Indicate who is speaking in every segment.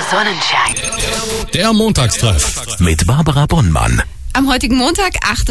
Speaker 1: Sonnenschein.
Speaker 2: Der Montagstreff mit Barbara Bonnmann.
Speaker 3: Am heutigen Montag,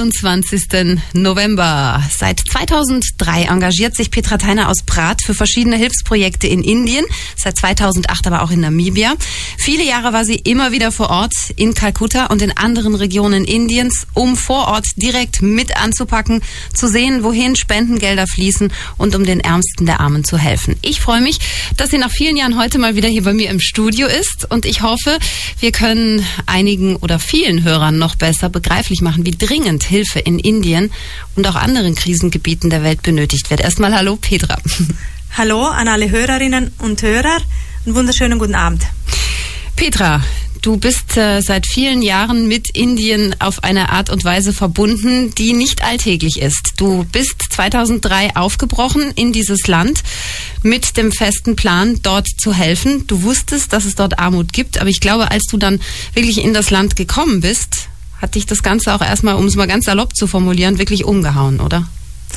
Speaker 3: 28. November. Seit 2003 engagiert sich Petra Theiner aus Prat für verschiedene Hilfsprojekte in Indien, seit 2008 aber auch in Namibia. Viele Jahre war sie immer wieder vor Ort in Kalkutta und in anderen Regionen Indiens, um vor Ort direkt mit anzupacken, zu sehen, wohin Spendengelder fließen und um den Ärmsten der Armen zu helfen. Ich freue mich, dass sie nach vielen Jahren heute mal wieder hier bei mir im Studio ist und ich hoffe, wir können einigen oder vielen Hörern noch besser begreifen machen, wie dringend Hilfe in Indien und auch anderen Krisengebieten der Welt benötigt wird. Erstmal hallo Petra.
Speaker 4: Hallo an alle Hörerinnen und Hörer. Einen wunderschönen guten Abend.
Speaker 3: Petra, du bist seit vielen Jahren mit Indien auf eine Art und Weise verbunden, die nicht alltäglich ist. Du bist 2003 aufgebrochen in dieses Land mit dem festen Plan, dort zu helfen. Du wusstest, dass es dort Armut gibt, aber ich glaube, als du dann wirklich in das Land gekommen bist, hat dich das Ganze auch erstmal, um es mal ganz salopp zu formulieren, wirklich umgehauen, oder?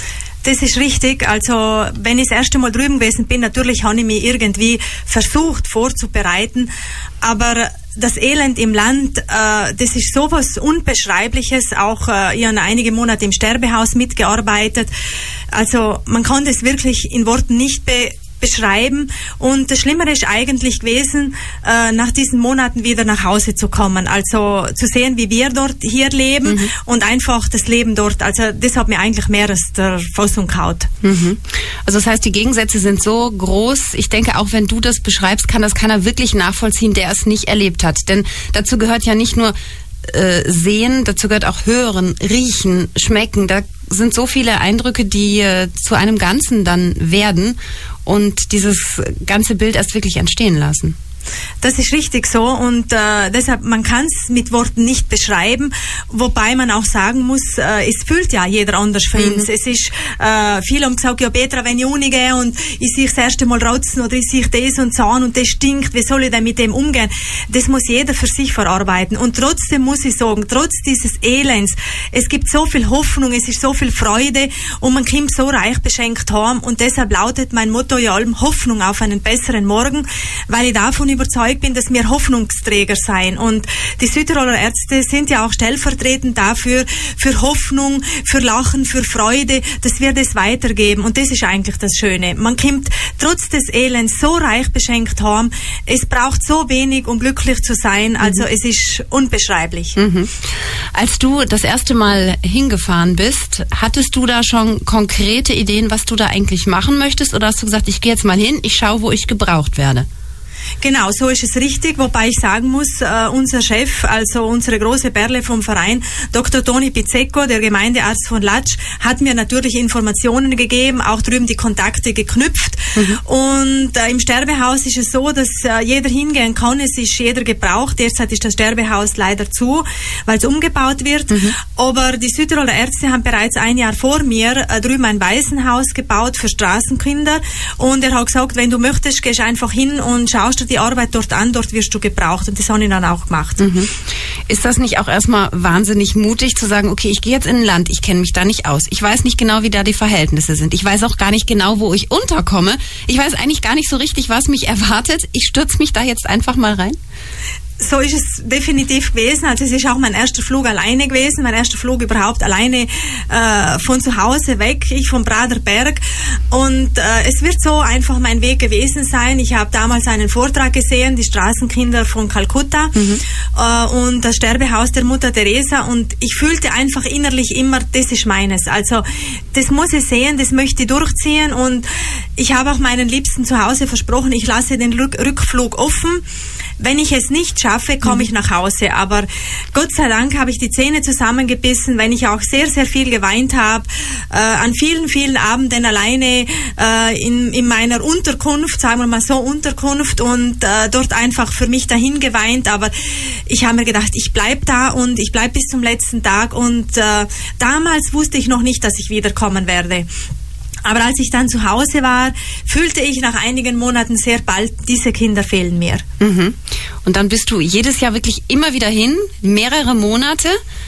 Speaker 4: Das ist richtig. Also, wenn ich das erste Mal drüben gewesen bin, natürlich habe ich mich irgendwie versucht vorzubereiten, aber das Elend im Land, das ist sowas Unbeschreibliches. Auch ich habe einige Monate im Sterbehaus mitgearbeitet. Also, man kann das wirklich in Worten nicht beschreiben. Und das Schlimmere ist eigentlich gewesen, nach diesen Monaten wieder nach Hause zu kommen. Also zu sehen, wie wir dort hier leben und einfach das Leben dort. Also das hat mir eigentlich mehr als der Fassung gehaut.
Speaker 3: Also das heißt, die Gegensätze sind so groß. Ich denke, auch wenn du das beschreibst, kann das keiner wirklich nachvollziehen, der es nicht erlebt hat. Denn dazu gehört ja nicht nur sehen, dazu gehört auch hören, riechen, schmecken. Da sind so viele Eindrücke, die zu einem Ganzen dann werden und dieses ganze Bild erst wirklich entstehen lassen.
Speaker 4: Das ist richtig so und deshalb, man kann es mit Worten nicht beschreiben, wobei man auch sagen muss, es fühlt ja jeder anders für uns. Es ist, viele haben gesagt, ja Petra, wenn ich ungehe und ich sehe das erste Mal rotzen oder ich sehe das und Zahn und das stinkt, wie soll ich denn mit dem umgehen? Das muss jeder für sich verarbeiten und trotzdem muss ich sagen, trotz dieses Elends, es gibt so viel Hoffnung, es ist so viel Freude und man kommt so reich beschenkt haben und deshalb lautet mein Motto ja allem Hoffnung auf einen besseren Morgen, weil ich davon überzeugt bin, dass wir Hoffnungsträger sein. Und die Südtiroler Ärzte sind ja auch stellvertretend dafür, für Hoffnung, für Lachen, für Freude, dass wir das weitergeben. Und das ist eigentlich das Schöne. Man kommt trotz des Elends so reich beschenkt haben. Es braucht so wenig, um glücklich zu sein. Also es ist unbeschreiblich.
Speaker 3: Als du das erste Mal hingefahren bist, hattest du da schon konkrete Ideen, was du da eigentlich machen möchtest? Oder hast du gesagt, ich gehe jetzt mal hin, ich schaue, wo ich gebraucht werde?
Speaker 4: Genau, so ist es richtig, wobei ich sagen muss, unser Chef, also unsere große Perle vom Verein, Dr. Toni Pizzecco, der Gemeindearzt von Latsch, hat mir natürlich Informationen gegeben, auch drüben die Kontakte geknüpft. Und im Sterbehaus ist es so, dass jeder hingehen kann, es ist jeder gebraucht. Derzeit ist das Sterbehaus leider zu, weil es umgebaut wird. Aber die Südtiroler Ärzte haben bereits ein Jahr vor mir drüben ein Waisenhaus gebaut für Straßenkinder. Und er hat gesagt, wenn du möchtest, gehst einfach hin und schaust dir die Arbeit dort an, dort wirst du gebraucht. Und das habe ich dann auch gemacht.
Speaker 3: Ist das nicht auch erstmal wahnsinnig mutig zu sagen, okay, ich gehe jetzt in ein Land, ich kenne mich da nicht aus. Ich weiß nicht genau, wie da die Verhältnisse sind. Ich weiß auch gar nicht genau, wo ich unterkomme. Ich weiß eigentlich gar nicht so richtig, was mich erwartet. Ich stürze mich da jetzt einfach mal rein.
Speaker 4: So ist es definitiv gewesen. Also es ist auch mein erster Flug alleine gewesen, mein erster Flug überhaupt alleine von zu Hause weg, ich vom Praderberg. Und es wird so einfach mein Weg gewesen sein. Ich habe damals einen Vortrag gesehen, die Straßenkinder von Kalkutta und das Sterbehaus der Mutter Teresa und ich fühlte einfach innerlich immer, das ist meines. Also das muss ich sehen, das möchte ich durchziehen und ich habe auch meinen Liebsten zu Hause versprochen, ich lasse den Rückflug offen. Wenn ich es nicht schaffe, komme ich nach Hause. Aber Gott sei Dank habe ich die Zähne zusammengebissen, wenn ich auch sehr, sehr viel geweint habe. An vielen, vielen Abenden alleine in meiner Unterkunft, sagen wir mal so Unterkunft und dort einfach für mich dahin geweint. Aber ich habe mir gedacht, ich bleibe da und ich bleibe bis zum letzten Tag. Und damals wusste ich noch nicht, dass ich wiederkommen werde. Aber als ich dann zu Hause war, fühlte ich nach einigen Monaten sehr bald, diese Kinder fehlen mir.
Speaker 3: Und dann bist du jedes Jahr wirklich immer wieder hin, mehrere Monate.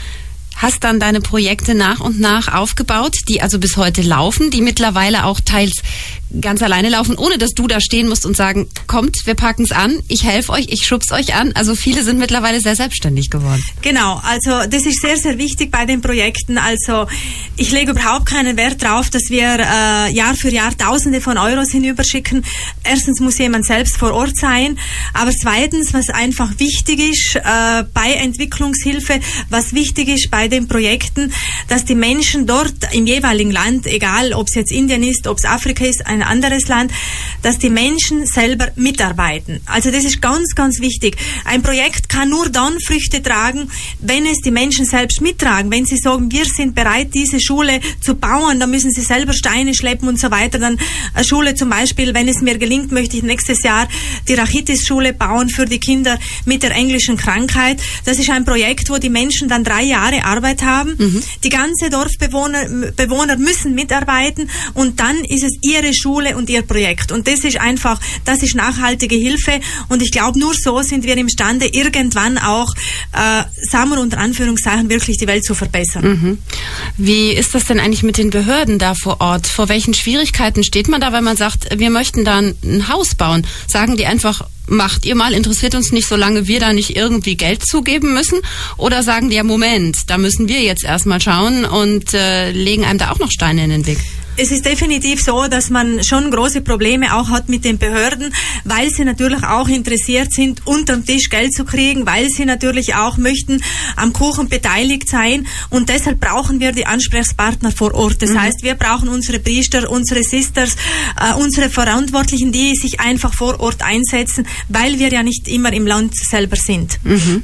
Speaker 3: hast dann deine Projekte nach und nach aufgebaut, die also bis heute laufen, die mittlerweile auch teils ganz alleine laufen, ohne dass du da stehen musst und sagen, kommt, wir packen's an, ich helfe euch, ich schub's euch an. Also viele sind mittlerweile sehr selbstständig geworden.
Speaker 4: Genau, also das ist sehr, sehr wichtig bei den Projekten. Also ich lege überhaupt keinen Wert darauf, dass wir Jahr für Jahr Tausende von Euros hinüberschicken. Erstens muss jemand selbst vor Ort sein, aber zweitens, was einfach wichtig ist bei Entwicklungshilfe, was wichtig ist bei den Projekten, dass die Menschen dort im jeweiligen Land, egal ob es jetzt Indien ist, ob es Afrika ist, ein anderes Land, dass die Menschen selber mitarbeiten. Also das ist ganz, ganz wichtig. Ein Projekt kann nur dann Früchte tragen, wenn es die Menschen selbst mittragen. Wenn sie sagen, wir sind bereit, diese Schule zu bauen, dann müssen sie selber Steine schleppen und so weiter. Dann eine Schule zum Beispiel, wenn es mir gelingt, möchte ich nächstes Jahr die Rachitis-Schule bauen für die Kinder mit der englischen Krankheit. Das ist ein Projekt, wo die Menschen dann 3 Jahre Arbeit haben. Die ganze Dorfbewohner müssen mitarbeiten und dann ist es ihre Schule und ihr Projekt. Und das ist nachhaltige Hilfe und ich glaube, nur so sind wir imstande, irgendwann auch, sagen wir unter Anführungszeichen, wirklich die Welt zu verbessern.
Speaker 3: Wie ist das denn eigentlich mit den Behörden da vor Ort? Vor welchen Schwierigkeiten steht man da, wenn man sagt, wir möchten da ein Haus bauen? Sagen die einfach, macht ihr mal, interessiert uns nicht, solange wir da nicht irgendwie Geld zugeben müssen? Oder sagen die, ja Moment, da müssen wir jetzt erstmal schauen und legen einem da auch noch Steine in den Weg?
Speaker 4: Es ist definitiv so, dass man schon große Probleme auch hat mit den Behörden, weil sie natürlich auch interessiert sind, unterm Tisch Geld zu kriegen, weil sie natürlich auch möchten am Kuchen beteiligt sein und deshalb brauchen wir die Ansprechpartner vor Ort. Das heißt, wir brauchen unsere Priester, unsere Sisters, unsere Verantwortlichen, die sich einfach vor Ort einsetzen, weil wir ja nicht immer im Land selber sind.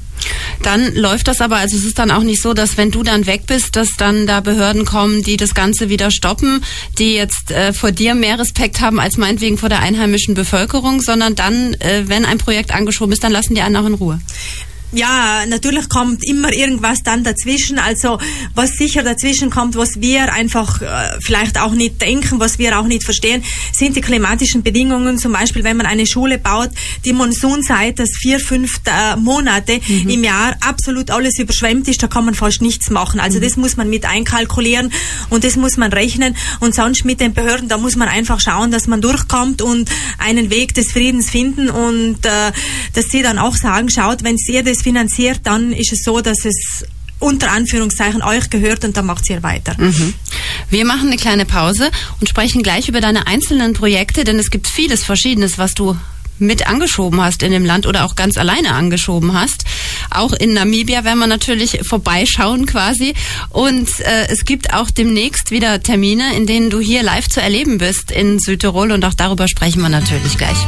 Speaker 3: Dann läuft das aber, also es ist dann auch nicht so, dass wenn du dann weg bist, dass dann da Behörden kommen, die das Ganze wieder stoppen, die jetzt vor dir mehr Respekt haben als meinetwegen vor der einheimischen Bevölkerung, sondern dann, wenn ein Projekt angeschoben ist, dann lassen die einen auch in Ruhe.
Speaker 4: Ja, natürlich kommt immer irgendwas dann dazwischen, also was sicher dazwischen kommt, was wir einfach vielleicht auch nicht denken, was wir auch nicht verstehen, sind die klimatischen Bedingungen, zum Beispiel wenn man eine Schule baut, die Monsunzeit, das 4-5 Monate im Jahr absolut alles überschwemmt ist, da kann man fast nichts machen, also das muss man mit einkalkulieren und das muss man rechnen und sonst mit den Behörden, da muss man einfach schauen, dass man durchkommt und einen Weg des Friedens finden und dass sie dann auch sagen, schaut, wenn ihr das finanziert, dann ist es so, dass es unter Anführungszeichen euch gehört und dann macht ihr weiter.
Speaker 3: Wir machen eine kleine Pause und sprechen gleich über deine einzelnen Projekte, denn es gibt vieles Verschiedenes, was du mit angeschoben hast in dem Land oder auch ganz alleine angeschoben hast. Auch in Namibia werden wir natürlich vorbeischauen quasi. Und es gibt auch demnächst wieder Termine, in denen du hier live zu erleben bist in Südtirol und auch darüber sprechen wir natürlich gleich.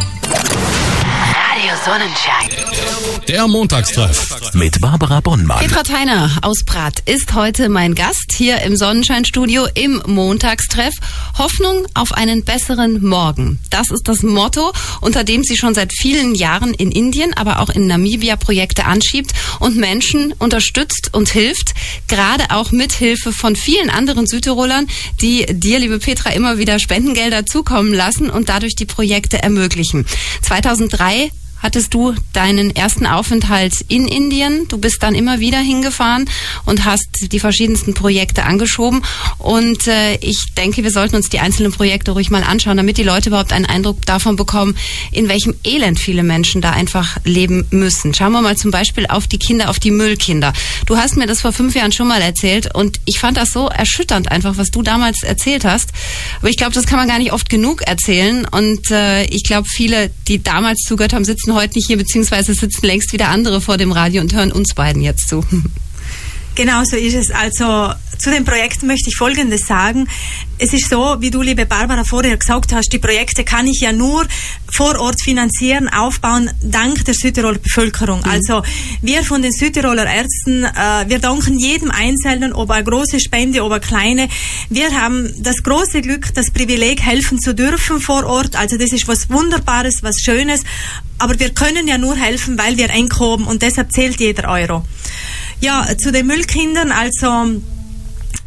Speaker 2: Radio Sonnenschein. Der Montagstreff mit Barbara Bonnmann.
Speaker 3: Petra Theiner aus Prat ist heute mein Gast hier im Sonnenscheinstudio im Montagstreff. Hoffnung auf einen besseren Morgen. Das ist das Motto, unter dem sie schon seit vielen Jahren in Indien, aber auch in Namibia Projekte anschiebt und Menschen unterstützt und hilft, gerade auch mit Hilfe von vielen anderen Südtirolern, die dir, liebe Petra, immer wieder Spendengelder zukommen lassen und dadurch die Projekte ermöglichen. 2003 hattest du deinen ersten Aufenthalt in Indien. Du bist dann immer wieder hingefahren und hast die verschiedensten Projekte angeschoben. Und ich denke, wir sollten uns die einzelnen Projekte ruhig mal anschauen, damit die Leute überhaupt einen Eindruck davon bekommen, in welchem Elend viele Menschen da einfach leben müssen. Schauen wir mal zum Beispiel auf die Kinder, auf die Müllkinder. Du hast mir das vor 5 Jahren schon mal erzählt und ich fand das so erschütternd einfach, was du damals erzählt hast. Aber ich glaube, das kann man gar nicht oft genug erzählen. Und ich glaube, viele, die damals zugehört haben, sitzen heute nicht hier, beziehungsweise sitzen längst wieder andere vor dem Radio und hören uns beiden jetzt zu.
Speaker 4: Genau so ist es. Also zu dem Projekt möchte ich Folgendes sagen. Es ist so, wie du, liebe Barbara, vorher gesagt hast, die Projekte kann ich ja nur vor Ort finanzieren, aufbauen, dank der Südtiroler Bevölkerung. Also wir von den Südtiroler Ärzten, wir danken jedem Einzelnen, ob eine große Spende, ob eine kleine. Wir haben das große Glück, das Privileg, helfen zu dürfen vor Ort. Also das ist was Wunderbares, was Schönes. Aber wir können ja nur helfen, weil wir eng haben und deshalb zählt jeder Euro. Ja, zu den Müllkindern, also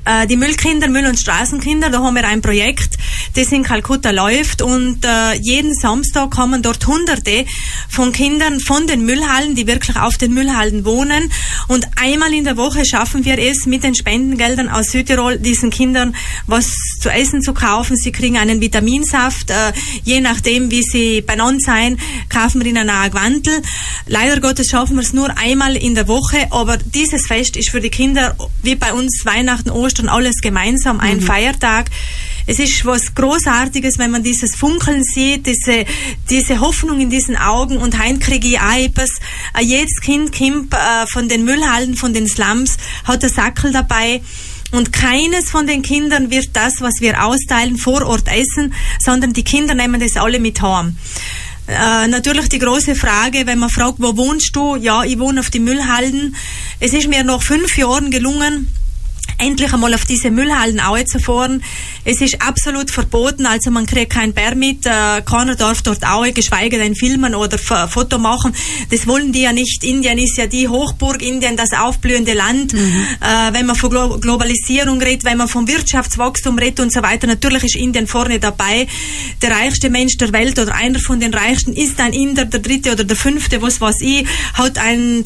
Speaker 4: Die Müllkinder, Müll- und Straßenkinder, da haben wir ein Projekt, das in Kalkutta läuft und jeden Samstag kommen dort Hunderte von Kindern von den Müllhallen, die wirklich auf den Müllhallen wohnen, und einmal in der Woche schaffen wir es mit den Spendengeldern aus Südtirol, diesen Kindern was zu essen zu kaufen. Sie kriegen einen Vitaminsaft, je nachdem wie sie benannt sein, kaufen wir ihnen eine Gewandel. Leider Gottes schaffen wir es nur einmal in der Woche, aber dieses Fest ist für die Kinder, wie bei uns Weihnachten, Ostern, alles gemeinsam, ein Feiertag. Es ist was Großartiges, wenn man dieses Funkeln sieht, diese Hoffnung in diesen Augen, und heim kriege ich auch etwas. Jedes Kind kommt von den Müllhallen, von den Slums, hat ein Sackel dabei. Und keines von den Kindern wird das, was wir austeilen, vor Ort essen, sondern die Kinder nehmen das alle mit heim. Natürlich die große Frage, wenn man fragt, wo wohnst du? Ja, ich wohne auf die Müllhallen. Es ist mir nach 5 Jahren gelungen, endlich einmal auf diese Müllhallen zu fahren. Es ist absolut verboten, also man kriegt kein Permit, keiner darf dort geschweige denn filmen oder Foto machen. Das wollen die ja nicht. Indien ist ja die Hochburg, Indien das aufblühende Land. Wenn man von Globalisierung redet, wenn man vom Wirtschaftswachstum redet und so weiter, natürlich ist Indien vorne dabei. Der reichste Mensch der Welt oder einer von den reichsten ist ein Inder, der 3. oder der 5., was weiß ich, hat ein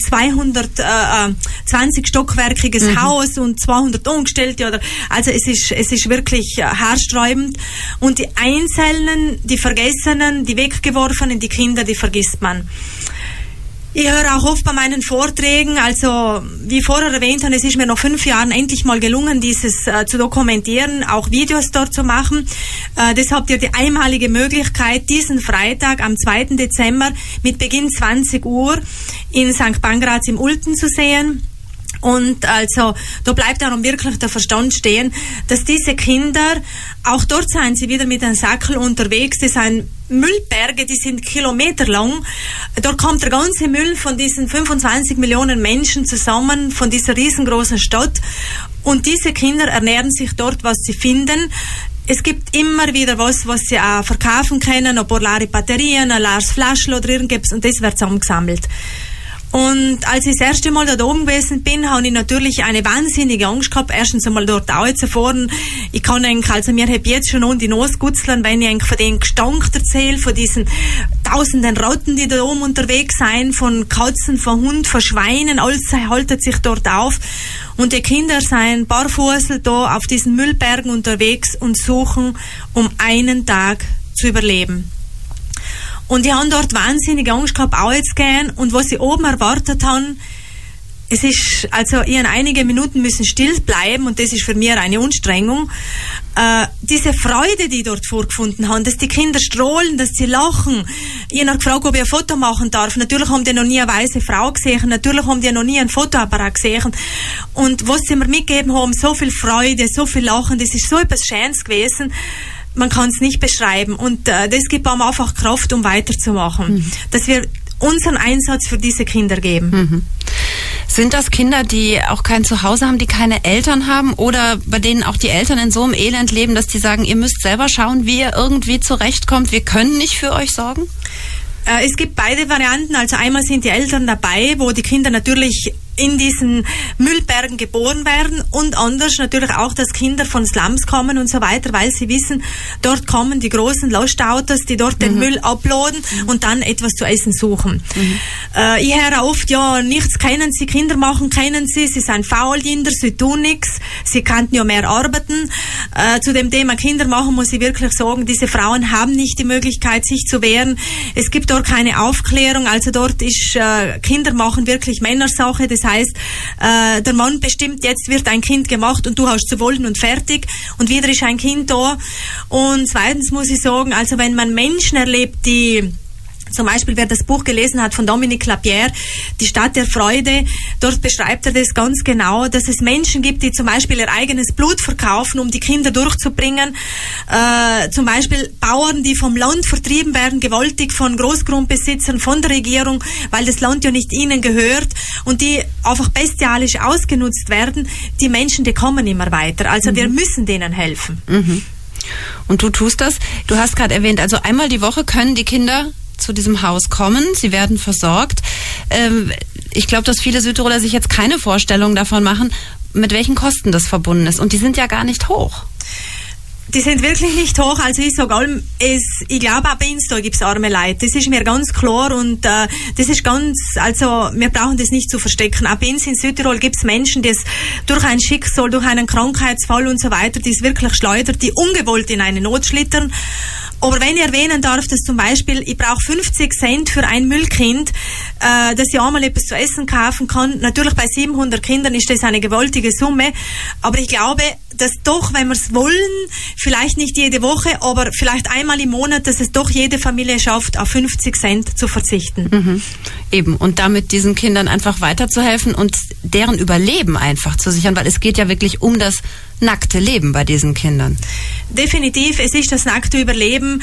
Speaker 4: 220-stockwerkiges Haus und 200 Angestellte, oder, also es ist wirklich haarsträubend. Und die Einzelnen, die Vergessenen, die Weggeworfenen, die Kinder, die vergisst man. Ich höre auch oft bei meinen Vorträgen, also wie vorher erwähnt habe, es ist mir nach 5 Jahren endlich mal gelungen, dieses zu dokumentieren, auch Videos dort zu machen. Das habt ihr die einmalige Möglichkeit, diesen Freitag am 2. Dezember mit Beginn 20 Uhr in St. Pankraz im Ulten zu sehen. Und also, da bleibt darum wirklich der Verstand stehen, dass diese Kinder, auch dort seien sie wieder mit einem Sackel unterwegs, das sind Müllberge, die sind kilometerlang. Dort kommt der ganze Müll von diesen 25 Millionen Menschen zusammen, von dieser riesengroßen Stadt. Und diese Kinder ernähren sich dort, was sie finden. Es gibt immer wieder was sie auch verkaufen können, ein paar leere Batterien, ein leeres Flaschel oder irgendetwas, und das wird zusammengesammelt. Und als ich das erste Mal da oben gewesen bin, habe ich natürlich eine wahnsinnige Angst gehabt, erstens einmal dort zu fahren. Ich kann eigentlich, also mir habe jetzt schon an die Nase gutzeln, wenn ich eigentlich von den Gestank erzähle, von diesen tausenden Ratten, die da oben unterwegs sind, von Katzen, von Hund, von Schweinen, alles haltet sich dort auf. Und die Kinder sind barfuß da auf diesen Müllbergen unterwegs und suchen, um einen Tag zu überleben. Und die haben dort wahnsinnige Angst gehabt, auch jetzt gehen. Und was sie oben erwartet haben, es ist, also, ich habe einige Minuten müssen still bleiben, und das ist für mich eine Anstrengung. Diese Freude, die dort vorgefunden haben, dass die Kinder strahlen, dass sie lachen. Ich habe gefragt, ob ich ein Foto machen darf. Natürlich haben die noch nie eine weiße Frau gesehen. Natürlich haben die noch nie einen Fotoapparat gesehen. Und was sie mir mitgegeben haben, so viel Freude, so viel Lachen, das ist so etwas Schönes gewesen. Man kann es nicht beschreiben, und das gibt einem einfach Kraft, um weiterzumachen, dass wir unseren Einsatz für diese Kinder geben.
Speaker 3: Sind das Kinder, die auch kein Zuhause haben, die keine Eltern haben, oder bei denen auch die Eltern in so einem Elend leben, dass die sagen, ihr müsst selber schauen, wie ihr irgendwie zurechtkommt, wir können nicht für euch sorgen?
Speaker 4: Es gibt beide Varianten. Also einmal sind die Eltern dabei, wo die Kinder natürlich in diesen Müllbergen geboren werden, und anders natürlich auch, dass Kinder von Slums kommen und so weiter, weil sie wissen, dort kommen die großen Lastautos, die dort den Müll abladen und dann etwas zu essen suchen. Ich höre oft, ja, nichts kennen sie, Kinder machen kennen sie sind Faulinder, sie tun nichts, sie könnten ja mehr arbeiten. Zu dem Thema Kinder machen muss ich wirklich sagen, diese Frauen haben nicht die Möglichkeit, sich zu wehren. Es gibt dort keine Aufklärung, also dort ist Kinder machen wirklich Männersache, das heißt, der Mann bestimmt, jetzt wird ein Kind gemacht und du hast zu wollen und fertig, und wieder ist ein Kind da. Und zweitens muss ich sagen, also wenn man Menschen erlebt, die zum Beispiel, wer das Buch gelesen hat von Dominique Lapierre, Die Stadt der Freude, dort beschreibt er das ganz genau, dass es Menschen gibt, die zum Beispiel ihr eigenes Blut verkaufen, um die Kinder durchzubringen. Zum Beispiel Bauern, die vom Land vertrieben werden, gewaltig von Großgrundbesitzern, von der Regierung, weil das Land ja nicht ihnen gehört, und die einfach bestialisch ausgenutzt werden. Die Menschen, die kommen immer weiter. Also wir müssen denen helfen.
Speaker 3: Und du tust das. Du hast gerade erwähnt, also einmal die Woche können die Kinder zu diesem Haus kommen, sie werden versorgt. Ich glaube, dass viele Südtiroler sich jetzt keine Vorstellung davon machen, mit welchen Kosten das verbunden ist. Und die sind ja gar nicht hoch.
Speaker 4: Die sind wirklich nicht hoch, also ich sage allem, ich glaube auch bei uns da gibt's arme Leute, das ist mir ganz klar und das ist also wir brauchen das nicht zu verstecken. Auch bei uns in Südtirol gibt's Menschen, die es durch ein Schicksal, durch einen Krankheitsfall und so weiter, die es wirklich schleudert, die ungewollt in eine Not schlittern. Aber wenn ich erwähnen darf, dass zum Beispiel, ich brauche 50 Cent für ein Müllkind, dass ich einmal etwas zu essen kaufen kann. Natürlich bei 700 Kindern ist das eine gewaltige Summe, aber ich glaube, dass doch, wenn wir es wollen, vielleicht nicht jede Woche, aber vielleicht einmal im Monat, dass es doch jede Familie schafft, auf 50 Cent zu verzichten.
Speaker 3: Mhm. Eben, und damit diesen Kindern einfach weiterzuhelfen und deren Überleben einfach zu sichern, weil es geht ja wirklich um das nackte Leben bei diesen Kindern.
Speaker 4: Definitiv, es ist das nackte Überleben.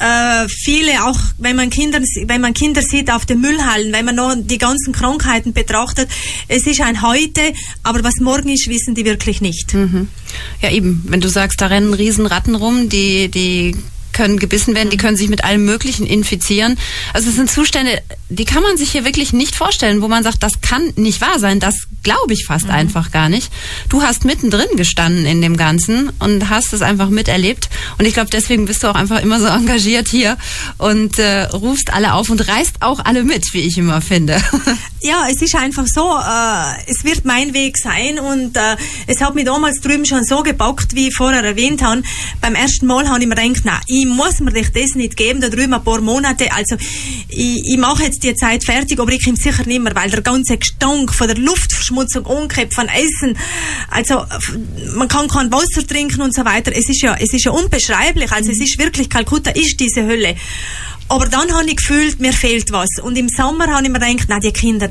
Speaker 4: Viele, auch wenn man Kinder sieht auf den Müllhallen, wenn man noch die ganzen Krankheiten betrachtet, es ist ein Heute, aber was morgen ist, wissen die wirklich nicht.
Speaker 3: Mhm. Ja eben, wenn du sagst, da rennen Riesenratten rum, die können gebissen werden, die können sich mit allem Möglichen infizieren. Also es sind Zustände, die kann man sich hier wirklich nicht vorstellen, wo man sagt, das kann nicht wahr sein, das glaube ich fast einfach gar nicht. Du hast mittendrin gestanden in dem Ganzen und hast es einfach miterlebt und ich glaube, deswegen bist du auch einfach immer so engagiert hier und rufst alle auf und reißt auch alle mit, wie ich immer finde.
Speaker 4: Ja, es ist einfach so, es wird mein Weg sein und es hat mich damals drüben schon so gepackt, wie ich vorher erwähnt habe. Beim ersten Mal habe ich mir gedacht, nein, ich muss mir das nicht geben, da drüben ein paar Monate, also ich mache jetzt die Zeit fertig, aber ich komme sicher nicht mehr, weil der ganze Gestank von der Luftverschmutzung, Unkehr, von Essen, also man kann kein Wasser trinken und so weiter, es ist ja unbeschreiblich, also es ist wirklich, Kalkutta ist diese Hölle. Aber dann habe ich gefühlt, mir fehlt was. Und im Sommer habe ich mir gedacht, na die Kinder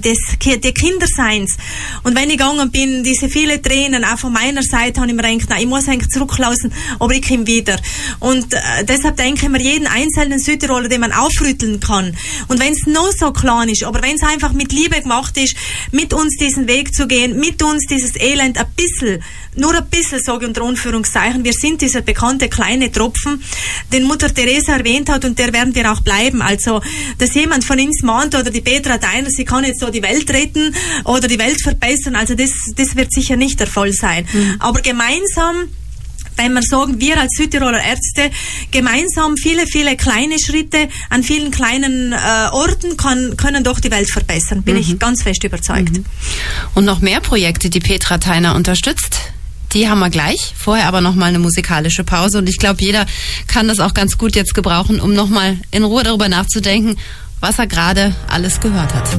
Speaker 4: seien's. Und wenn ich gegangen bin, diese viele Tränen, auch von meiner Seite, habe ich mir gedacht, na, ich muss eigentlich zurücklassen, aber ich komme wieder. Und deshalb denke ich mir, jeden einzelnen Südtiroler, den man aufrütteln kann. Und wenn es noch so klein ist, aber wenn es einfach mit Liebe gemacht ist, mit uns diesen Weg zu gehen, mit uns dieses Elend nur ein bisschen, sage ich unter Anführungszeichen, wir sind dieser bekannte kleine Tropfen, den Mutter Teresa erwähnt hat und der werden wir auch bleiben. Also, dass jemand von uns meint oder die Petra Theiner, sie kann jetzt so die Welt retten oder die Welt verbessern, also das wird sicher nicht der Fall sein. Aber gemeinsam, wenn wir sagen, wir als Südtiroler Ärzte, gemeinsam viele, viele kleine Schritte an vielen kleinen Orten können doch die Welt verbessern, bin ich ganz fest überzeugt.
Speaker 3: Und noch mehr Projekte, die Petra Theiner unterstützt, die haben wir gleich. Vorher aber nochmal eine musikalische Pause. Und ich glaube, jeder kann das auch ganz gut jetzt gebrauchen, um nochmal in Ruhe darüber nachzudenken, was er gerade alles gehört hat.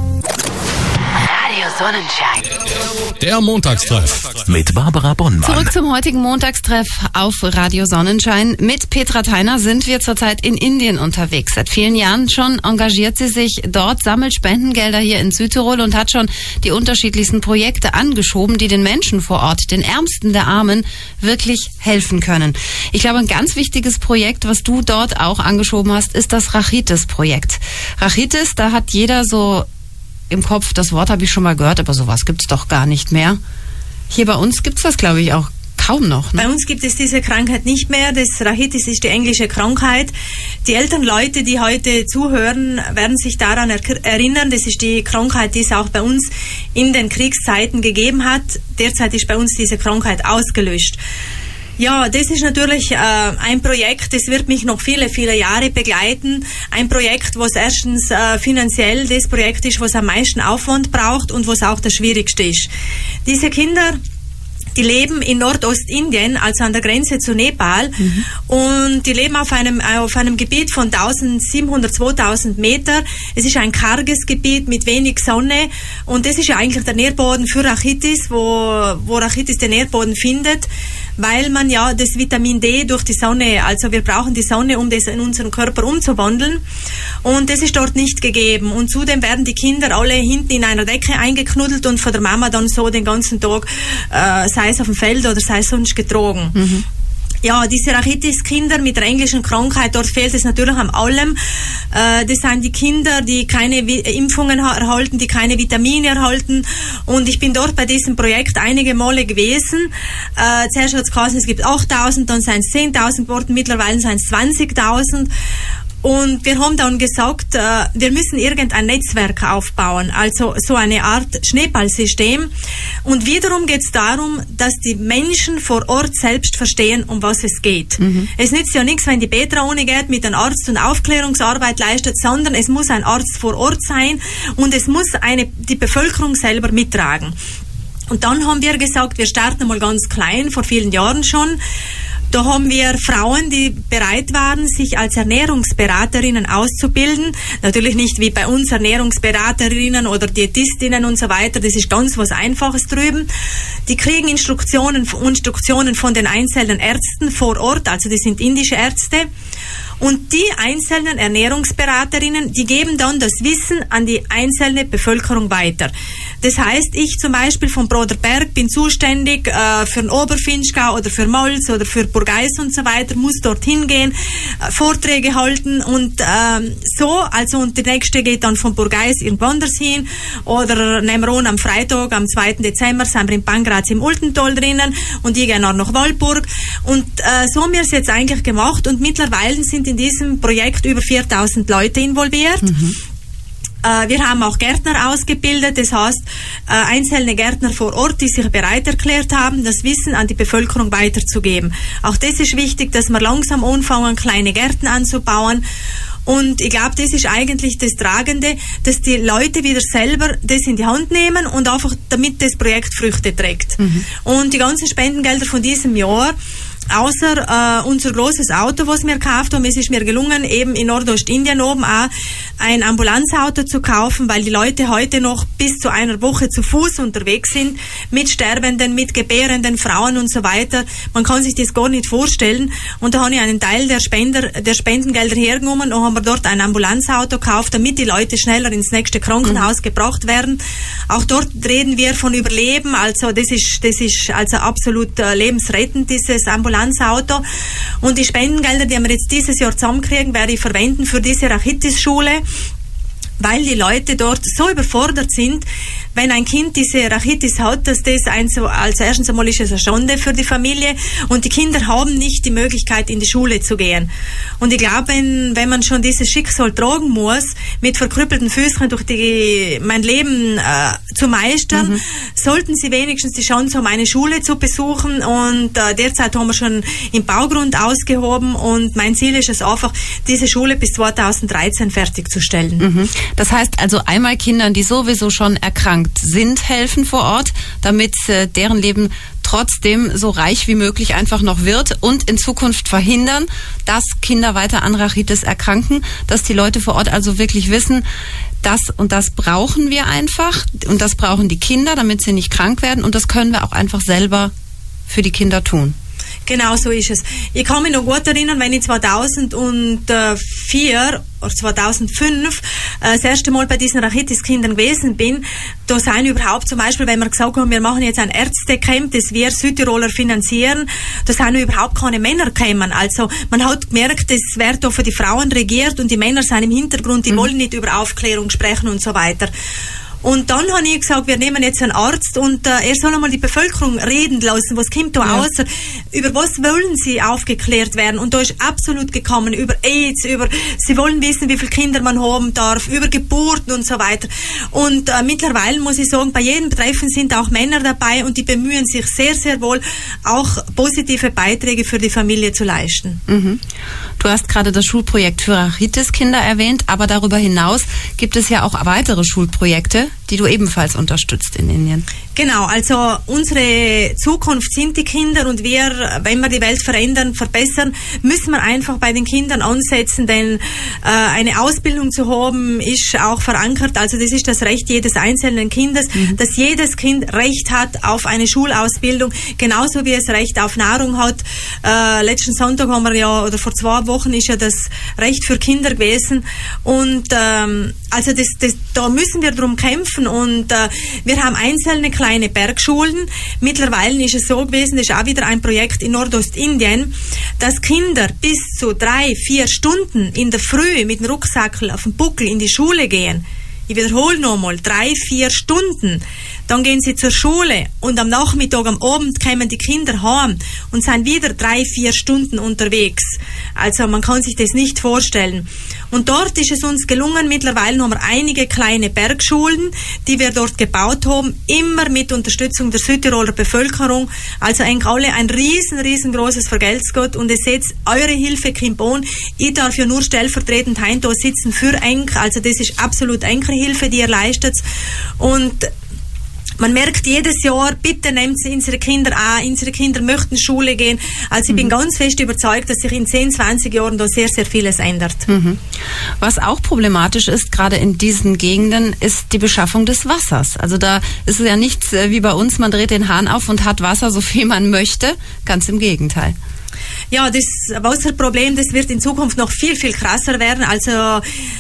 Speaker 2: Radio Sonnenschein. Der Montagstreff mit Barbara Bonnmann.
Speaker 3: Zurück zum heutigen Montagstreff auf Radio Sonnenschein. Mit Petra Theiner sind wir zurzeit in Indien unterwegs. Seit vielen Jahren schon engagiert sie sich dort, sammelt Spendengelder hier in Südtirol und hat schon die unterschiedlichsten Projekte angeschoben, die den Menschen vor Ort, den Ärmsten der Armen, wirklich helfen können. Ich glaube, ein ganz wichtiges Projekt, was du dort auch angeschoben hast, ist das Rachitis-Projekt. Rachitis, da hat jeder so im Kopf, das Wort habe ich schon mal gehört, aber sowas gibt's doch gar nicht mehr. Hier bei uns gibt's das, glaube ich, auch kaum noch. Ne?
Speaker 4: Bei uns gibt es diese Krankheit nicht mehr. Das Rachitis ist die englische Krankheit. Die älteren Leute, die heute zuhören, werden sich daran erinnern. Das ist die Krankheit, die es auch bei uns in den Kriegszeiten gegeben hat. Derzeit ist bei uns diese Krankheit ausgelöscht. Ja, das ist natürlich ein Projekt, das wird mich noch viele, viele Jahre begleiten. Ein Projekt, was erstens finanziell das Projekt ist, was am meisten Aufwand braucht und was auch das Schwierigste ist. Diese Kinder, die leben in Nordostindien, also an der Grenze zu Nepal, und die leben auf einem Gebiet von 1700, 2000 Meter. Es ist ein karges Gebiet mit wenig Sonne und das ist ja eigentlich der Nährboden für Rachitis, wo Rachitis den Nährboden findet, weil man ja das Vitamin D durch die Sonne, also wir brauchen die Sonne, um das in unseren Körper umzuwandeln, und das ist dort nicht gegeben. Und zudem werden die Kinder alle hinten in einer Decke eingeknuddelt und von der Mama dann so den ganzen Tag, sei es auf dem Feld oder sei es sonst getragen. Ja, diese Rachitis-Kinder mit der englischen Krankheit, dort fehlt es natürlich an allem. Das sind die Kinder, die keine Impfungen erhalten, die keine Vitamine erhalten. Und ich bin dort bei diesem Projekt einige Male gewesen. Zuerst hat es geheißen, es gibt 8.000, dann sind es 10.000 geworden, mittlerweile sind es 20.000. Und wir haben dann gesagt, wir müssen irgendein Netzwerk aufbauen, also so eine Art Schneeballsystem. Und wiederum geht es darum, dass die Menschen vor Ort selbst verstehen, um was es geht. Es nützt ja nichts, wenn die Petra ohne geht, mit einem Arzt und Aufklärungsarbeit leistet, sondern es muss ein Arzt vor Ort sein und es muss die Bevölkerung selber mittragen. Und dann haben wir gesagt, wir starten mal ganz klein, vor vielen Jahren schon. Da haben wir Frauen, die bereit waren, sich als Ernährungsberaterinnen auszubilden. Natürlich nicht wie bei uns Ernährungsberaterinnen oder Diätistinnen und so weiter. Das ist ganz was Einfaches drüben. Die kriegen Instruktionen von den einzelnen Ärzten vor Ort, also das sind indische Ärzte. Und die einzelnen Ernährungsberaterinnen, die geben dann das Wissen an die einzelne Bevölkerung weiter. Das heißt, ich zum Beispiel vom Broderberg bin zuständig für den Oberfinchgau oder für Molz oder für Burgeis und so weiter, muss dorthin gehen, Vorträge halten und und die nächste geht dann von Burgeis irgendwo anders hin oder nehmen wir an, am Freitag, am 2. Dezember sind wir in Pangraz im Ultental drinnen und die gehen auch nach Waldburg und so haben wir es jetzt eigentlich gemacht und mittlerweile sind in diesem Projekt über 4.000 Leute involviert. Wir haben auch Gärtner ausgebildet, das heißt einzelne Gärtner vor Ort, die sich bereit erklärt haben, das Wissen an die Bevölkerung weiterzugeben. Auch das ist wichtig, dass wir langsam anfangen, kleine Gärten anzubauen. Und ich glaube, das ist eigentlich das Tragende, dass die Leute wieder selber das in die Hand nehmen und einfach damit das Projekt Früchte trägt. Und die ganzen Spendengelder von diesem Jahr, außer unser großes Auto, was wir gekauft haben, es ist mir gelungen, eben in Nordostindien oben auch ein Ambulanzauto zu kaufen, weil die Leute heute noch bis zu einer Woche zu Fuß unterwegs sind, mit Sterbenden, mit gebärenden Frauen und so weiter. Man kann sich das gar nicht vorstellen. Und da habe ich einen Teil der Spendengelder hergenommen und haben wir dort ein Ambulanzauto gekauft, damit die Leute schneller ins nächste Krankenhaus gebracht werden. Auch dort reden wir von Überleben, also das ist also absolut lebensrettend, dieses Ambulanzauto. Und die Spendengelder, die wir jetzt dieses Jahr zusammenkriegen, werde ich verwenden für diese Rachitis-Schule, weil die Leute dort so überfordert sind, wenn ein Kind diese Rachitis hat, dass das also erstens einmal ist es eine Schande für die Familie und die Kinder haben nicht die Möglichkeit, in die Schule zu gehen. Und ich glaube, wenn man schon dieses Schicksal tragen muss, mit verkrüppelten Füßen durch mein Leben zu meistern, sollten sie wenigstens die Chance haben, eine Schule zu besuchen. Und derzeit haben wir schon im Baugrund ausgehoben und mein Ziel ist es einfach, diese Schule bis 2013 fertigzustellen.
Speaker 3: Das heißt also einmal Kindern, die sowieso schon erkrankt sind, helfen vor Ort, damit deren Leben trotzdem so reich wie möglich einfach noch wird und in Zukunft verhindern, dass Kinder weiter an Rachitis erkranken, dass die Leute vor Ort also wirklich wissen, das und das brauchen wir einfach und das brauchen die Kinder, damit sie nicht krank werden und das können wir auch einfach selber für die Kinder tun.
Speaker 4: Genau so ist es. Ich kann mich noch gut erinnern, wenn ich 2004 oder 2005 das erste Mal bei diesen Rachitis-Kindern gewesen bin, da sind überhaupt zum Beispiel, wenn wir gesagt haben, wir machen jetzt ein Ärztecamp, das wir Südtiroler finanzieren, da sind überhaupt keine Männer gekommen. Also man hat gemerkt, das wird da für die Frauen regiert und die Männer sind im Hintergrund, die wollen nicht über Aufklärung sprechen und so weiter. Und dann habe ich gesagt, wir nehmen jetzt einen Arzt und er soll einmal die Bevölkerung reden lassen, was kommt da außer, über was wollen sie aufgeklärt werden. Und da ist absolut gekommen, über AIDS, sie wollen wissen, wie viele Kinder man haben darf, über Geburten und so weiter. Und mittlerweile muss ich sagen, bei jedem Treffen sind auch Männer dabei und die bemühen sich sehr, sehr wohl, auch positive Beiträge für die Familie zu leisten.
Speaker 3: Du hast gerade das Schulprojekt für Rachitis-Kinder erwähnt, aber darüber hinaus gibt es ja auch weitere Schulprojekte, die du ebenfalls unterstützt in Indien.
Speaker 4: Genau, also unsere Zukunft sind die Kinder und wir, wenn wir die Welt verändern, verbessern, müssen wir einfach bei den Kindern ansetzen, denn eine Ausbildung zu haben ist auch verankert, also das ist das Recht jedes einzelnen Kindes, dass jedes Kind Recht hat auf eine Schulausbildung, genauso wie es Recht auf Nahrung hat. Letzten Sonntag haben wir ja, oder vor 2 Wochen ist ja das Recht für Kinder gewesen und also da müssen wir drum kämpfen und wir haben einzelne kleine Bergschulen. Mittlerweile ist es so gewesen, das ist auch wieder ein Projekt in Nordostindien, dass Kinder bis zu 3-4 Stunden in der Früh mit dem Rucksack auf dem Buckel in die Schule gehen. ich wiederhole nochmal, 3-4 Stunden. Dann gehen sie zur Schule und am Nachmittag, am Abend kommen die Kinder heim und sind wieder 3-4 Stunden unterwegs. Also man kann sich das nicht vorstellen. Und dort ist es uns gelungen, mittlerweile haben wir einige kleine Bergschulen, die wir dort gebaut haben, immer mit Unterstützung der Südtiroler Bevölkerung. Also eigentlich alle ein riesengroßes Vergelt's und ihr seht, eure Hilfe, Kimbon, ich darf ja nur stellvertretend heim da sitzen für Enk, also das ist absolut Enkerhilfe, die ihr leistet. Und man merkt jedes Jahr, bitte nehmt sie unsere Kinder an, unsere Kinder möchten Schule gehen. Also ich bin ganz fest überzeugt, dass sich in 10, 20 Jahren da sehr, sehr vieles ändert.
Speaker 3: Was auch problematisch ist, gerade in diesen Gegenden, ist die Beschaffung des Wassers. Also da ist es ja nicht wie bei uns, man dreht den Hahn auf und hat Wasser, so viel man möchte. Ganz im Gegenteil.
Speaker 4: Ja, das Wasserproblem, das wird in Zukunft noch viel, viel krasser werden. Also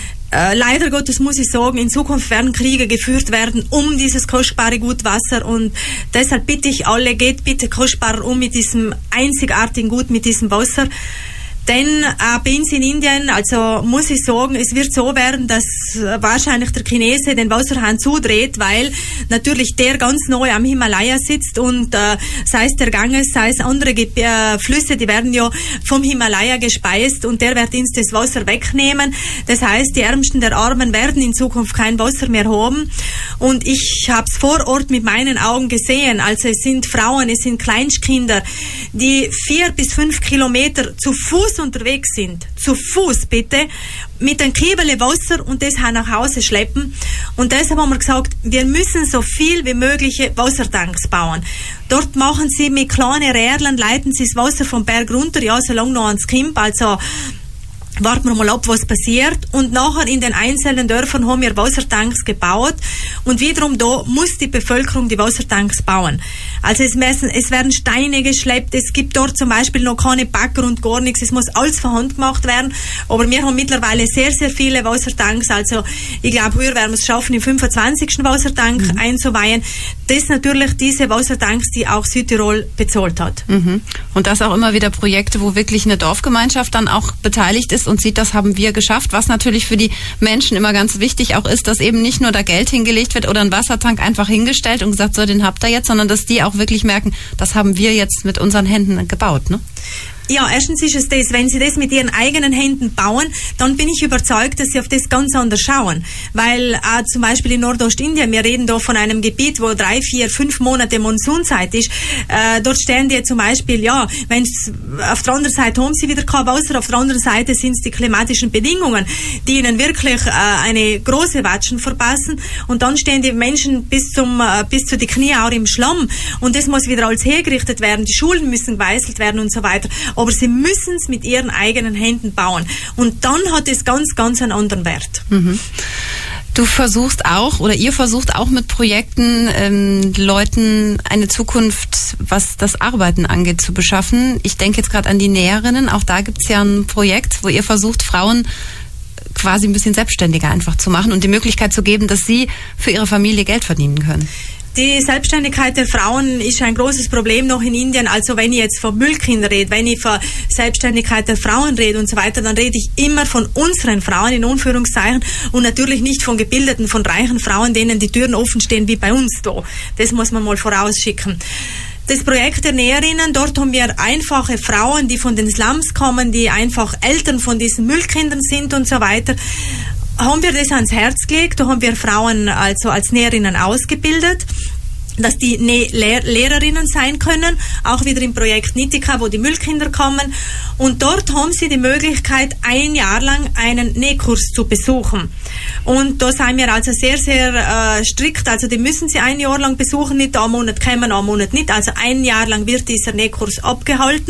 Speaker 4: leider Gottes muss ich sagen, in Zukunft werden Kriege geführt werden um dieses kostbare Gut Wasser und deshalb bitte ich alle, geht bitte kostbarer um mit diesem einzigartigen Gut, mit diesem Wasser. Denn bei uns in Indien, also muss ich sagen, es wird so werden, dass wahrscheinlich der Chinese den Wasserhahn zudreht, weil natürlich der ganz neu am Himalaya sitzt und sei es der Ganges, sei es andere Flüsse, die werden ja vom Himalaya gespeist und der wird uns das Wasser wegnehmen. Das heißt, die Ärmsten der Armen werden in Zukunft kein Wasser mehr haben. Und ich habe es vor Ort mit meinen Augen gesehen. Also es sind Frauen, es sind Kleinstkinder, die 4 bis 5 Kilometer zu Fuß unterwegs sind, zu Fuß bitte, mit einem Kiebele Wasser und das nach Hause schleppen. Und deshalb haben wir gesagt, wir müssen so viel wie mögliche Wassertanks bauen. Dort machen sie mit kleinen Rädern, leiten sie das Wasser vom Berg runter, ja, solange noch ans Kimp, also warten wir mal ab, was passiert. Und nachher in den einzelnen Dörfern haben wir Wassertanks gebaut. Und wiederum da muss die Bevölkerung die Wassertanks bauen. Also es werden Steine geschleppt. Es gibt dort zum Beispiel noch keine Bagger und gar nichts. Es muss alles von Hand gemacht werden. Aber wir haben mittlerweile sehr, sehr viele Wassertanks. Also ich glaube, wir werden es schaffen, im 25. Wassertank einzuweihen. Das natürlich diese Wassertanks, die auch Südtirol bezahlt hat.
Speaker 3: Und das auch immer wieder Projekte, wo wirklich eine Dorfgemeinschaft dann auch beteiligt ist und sieht, das haben wir geschafft, was natürlich für die Menschen immer ganz wichtig auch ist, dass eben nicht nur da Geld hingelegt wird oder ein Wassertank einfach hingestellt und gesagt, so, den habt ihr jetzt, sondern dass die auch wirklich merken, das haben wir jetzt mit unseren Händen gebaut, ne?
Speaker 4: Ja, erstens ist es das, wenn sie das mit ihren eigenen Händen bauen, dann bin ich überzeugt, dass sie auf das ganz anders schauen. Weil zum Beispiel in Nordostindien, wir reden da von einem Gebiet, wo 3, 4, 5 Monate Monsunzeit ist, dort stehen die zum Beispiel, ja, wenn auf der anderen Seite haben sie wieder kein Wasser, auf der anderen Seite sind es die klimatischen Bedingungen, die ihnen wirklich eine große Watschen verpassen und dann stehen die Menschen bis zu die Knie auch im Schlamm und das muss wieder alles hergerichtet werden, die Schulen müssen geweißelt werden und so weiter. Aber sie müssen es mit ihren eigenen Händen bauen. Und dann hat es ganz, ganz einen anderen Wert.
Speaker 3: Du versuchst auch, oder ihr versucht auch mit Projekten Leuten eine Zukunft, was das Arbeiten angeht, zu beschaffen. Ich denke jetzt gerade an die Näherinnen. Auch da gibt es ja ein Projekt, wo ihr versucht, Frauen quasi ein bisschen selbstständiger einfach zu machen und die Möglichkeit zu geben, dass sie für ihre Familie Geld verdienen können.
Speaker 4: Die Selbstständigkeit der Frauen ist ein großes Problem noch in Indien. Also wenn ich jetzt von Müllkindern rede, wenn ich von Selbstständigkeit der Frauen rede und so weiter, dann rede ich immer von unseren Frauen in Anführungszeichen und natürlich nicht von gebildeten, von reichen Frauen, denen die Türen offen stehen wie bei uns da. Das muss man mal vorausschicken. Das Projekt der Näherinnen, dort haben wir einfache Frauen, die von den Slums kommen, die einfach Eltern von diesen Müllkindern sind und so weiter. Haben wir das ans Herz gelegt, da haben wir Frauen also als Näherinnen ausgebildet, dass die Lehrerinnen sein können, auch wieder im Projekt Nitika, wo die Müllkinder kommen. Und dort haben sie die Möglichkeit, 1 Jahr lang einen Nähkurs zu besuchen. Und da sind wir also sehr, sehr strikt. Also die müssen sie 1 Jahr lang besuchen, nicht einen Monat kommen, einen Monat nicht. Also 1 Jahr lang wird dieser Nähkurs abgehalten.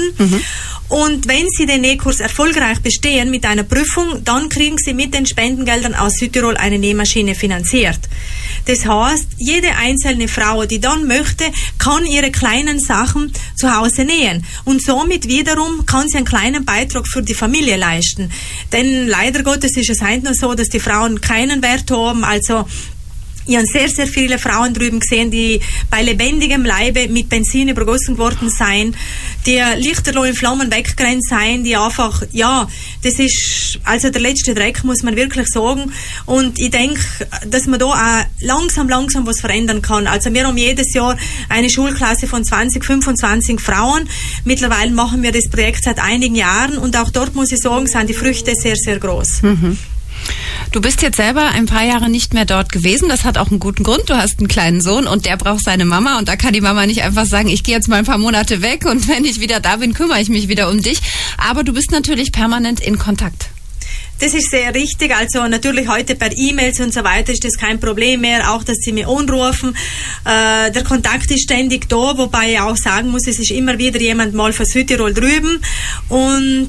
Speaker 4: Und wenn sie den Nähkurs erfolgreich bestehen mit einer Prüfung, dann kriegen sie mit den Spendengeldern aus Südtirol eine Nähmaschine finanziert. Das heißt, jede einzelne Frau, die dann möchte, kann ihre kleinen Sachen zu Hause nähen. Und somit wiederum kann sie einen kleinen Beitrag für die Familie leisten. Denn leider Gottes ist es heute noch so, dass die Frauen keinen Wert haben. Also Ich habe sehr, sehr viele Frauen drüben gesehen, die bei lebendigem Leibe mit Benzin übergossen worden seien, die lichterloh in Flammen weggerannt seien, die einfach, ja, das ist also der letzte Dreck, muss man wirklich sagen. Und ich denke, dass man da auch langsam was verändern kann. Also wir haben jedes Jahr eine Schulklasse von 20, 25 Frauen. Mittlerweile machen wir das Projekt seit einigen Jahren und auch dort, muss ich sagen, sind die Früchte sehr, sehr groß.
Speaker 3: Mhm. Du bist jetzt selber ein paar Jahre nicht mehr dort gewesen. Das hat auch einen guten Grund. Du hast einen kleinen Sohn und der braucht seine Mama. Und da kann die Mama nicht einfach sagen, ich gehe jetzt mal ein paar Monate weg und wenn ich wieder da bin, kümmere ich mich wieder um dich. Aber du bist natürlich permanent in Kontakt.
Speaker 4: Das ist sehr richtig. Also natürlich heute per E-Mails und so weiter ist das kein Problem mehr. Auch, dass sie mich anrufen. Der Kontakt ist ständig da, wobei ich auch sagen muss, es ist immer wieder jemand mal von Südtirol drüben. Und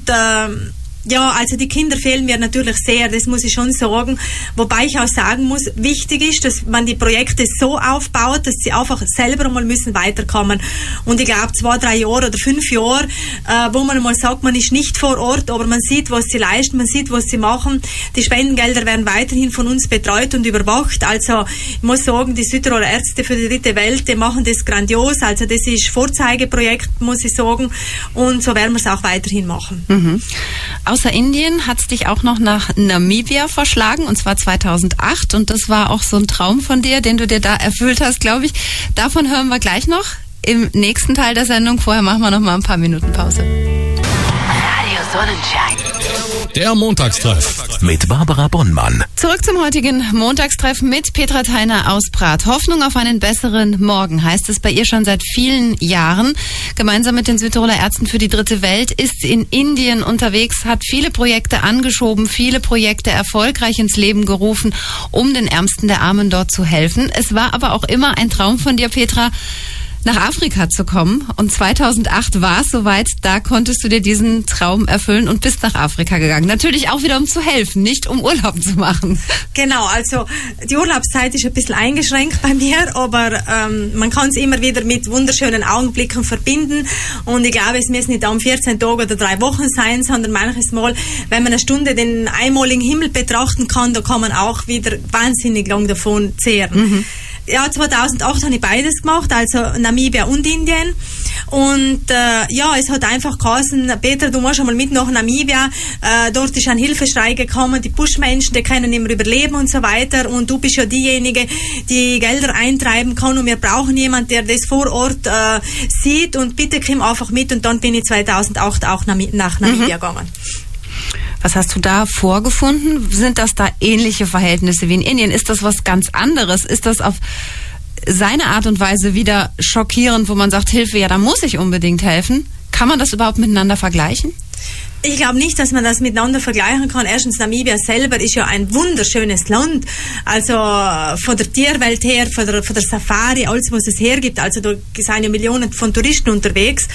Speaker 4: ja, also die Kinder fehlen mir natürlich sehr, das muss ich schon sagen. Wobei ich auch sagen muss, wichtig ist, dass man die Projekte so aufbaut, dass sie einfach selber mal müssen weiterkommen. Und ich glaube, 2, 3 Jahre oder 5 Jahre, wo man mal sagt, man ist nicht vor Ort, aber man sieht, was sie leisten, man sieht, was sie machen. Die Spendengelder werden weiterhin von uns betreut und überwacht. Also ich muss sagen, die Südtiroler Ärzte für die dritte Welt, die machen das grandios. Also das ist Vorzeigeprojekt, muss ich sagen. Und so werden wir es auch weiterhin machen.
Speaker 3: Mhm. Außer Indien hat es dich auch noch nach Namibia verschlagen, und zwar 2008. Und das war auch so ein Traum von dir, den du dir da erfüllt hast, glaube ich. Davon hören wir gleich noch im nächsten Teil der Sendung. Vorher machen wir noch mal ein paar Minuten Pause.
Speaker 2: Radio Sonnenschein. Der Montagstreff mit Barbara Bonnmann.
Speaker 3: Zurück zum heutigen Montagstreff mit Petra Theiner aus Prat. Hoffnung auf einen besseren Morgen heißt es bei ihr schon seit vielen Jahren. Gemeinsam mit den Südtiroler Ärzten für die dritte Welt ist sie in Indien unterwegs, hat viele Projekte angeschoben, viele Projekte erfolgreich ins Leben gerufen, um den Ärmsten der Armen dort zu helfen. Es war aber auch immer ein Traum von dir, Petra, nach Afrika zu kommen. Und 2008 war es soweit, da konntest du dir diesen Traum erfüllen und bist nach Afrika gegangen. Natürlich auch wieder, um zu helfen, nicht um Urlaub zu machen.
Speaker 4: Genau, also die Urlaubszeit ist ein bisschen eingeschränkt bei mir, aber man kann es immer wieder mit wunderschönen Augenblicken verbinden. Und ich glaube, es müssen nicht am 14 Tage oder 3 Wochen sein, sondern manches Mal, wenn man eine Stunde den einmaligen Himmel betrachten kann, da kann man auch wieder wahnsinnig lang davon zehren. Mhm. Ja, 2008 habe ich beides gemacht, also Namibia und Indien. Und ja, es hat einfach geheißen, Peter, du musst schon mal mit nach Namibia. Dort ist ein Hilfeschrei gekommen, die Buschmenschen, die können immer überleben und so weiter. Und du bist ja diejenige, die Gelder eintreiben kann. Und wir brauchen jemanden, der das vor Ort sieht. Und bitte komm einfach mit. Und dann bin ich 2008 auch nach Namibia gegangen.
Speaker 3: Was hast du da vorgefunden? Sind das da ähnliche Verhältnisse wie in Indien? Ist das was ganz anderes? Ist das auf seine Art und Weise wieder schockierend, wo man sagt, Hilfe, ja, da muss ich unbedingt helfen? Kann man das überhaupt miteinander vergleichen?
Speaker 4: Ich glaube nicht, dass man das miteinander vergleichen kann. Erstens, Namibia selber ist ja ein wunderschönes Land. Also von der Tierwelt her, von der Safari, alles, was es hergibt. Also da sind ja Millionen von Touristen unterwegs.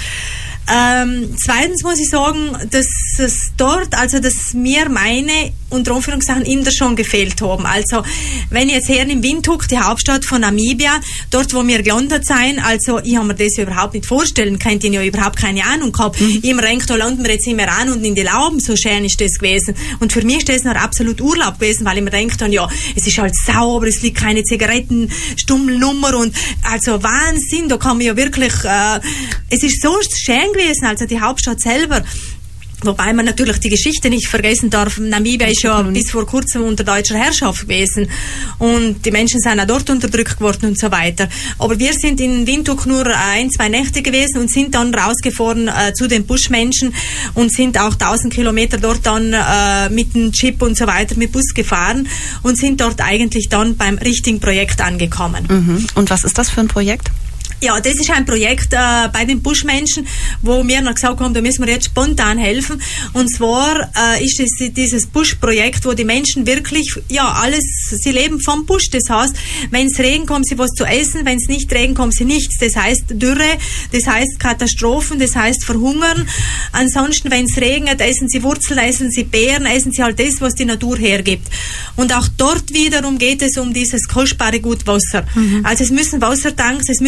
Speaker 4: Zweitens muss ich sagen, dass es dort, also dass mir meine, unter Anführungszeichen, Inder schon gefehlt haben. Also wenn ich jetzt her in Windhoek, die Hauptstadt von Namibia, dort wo wir gelandet sind, also ich habe mir das ja überhaupt nicht vorstellen können, ich ja überhaupt keine Ahnung gehabt. Ich habe mir gedacht, da landen wir jetzt immer an und in die Lauben, so schön ist das gewesen. Und für mich ist das noch absolut Urlaub gewesen, weil ich mir gedacht habe, ja, es ist halt sauber, es liegt keine Zigarettenstummelnummer und also Wahnsinn, da kann man ja wirklich, es ist so schön gewesen, also die Hauptstadt selber. Wobei man natürlich die Geschichte nicht vergessen darf. Namibia ist ja bis vor kurzem unter deutscher Herrschaft gewesen. Und die Menschen sind auch dort unterdrückt worden und so weiter. Aber wir sind in Windhoek nur 1-2 Nächte gewesen und sind dann rausgefahren zu den Buschmenschen und sind auch 1000 Kilometer dort dann mit dem Jeep und so weiter mit Bus gefahren und sind dort eigentlich dann beim richtigen Projekt angekommen.
Speaker 3: Mhm. Und was ist das für ein Projekt?
Speaker 4: Ja, das ist ein Projekt bei den Buschmenschen, wo wir noch gesagt haben, da müssen wir jetzt spontan helfen. Und zwar ist es dieses Buschprojekt, wo die Menschen wirklich, ja, alles, sie leben vom Busch. Das heißt, wenn es regnet, haben sie was zu essen, wenn es nicht regnet, haben sie nichts. Das heißt Dürre, das heißt Katastrophen, das heißt Verhungern. Ansonsten, wenn es regnet, essen sie Wurzeln, essen sie Beeren, essen sie halt das, was die Natur hergibt. Und auch dort wiederum geht es um dieses kostbare Gut Wasser. Mhm. Also es müssen Wassertanks, es müssen Brunnen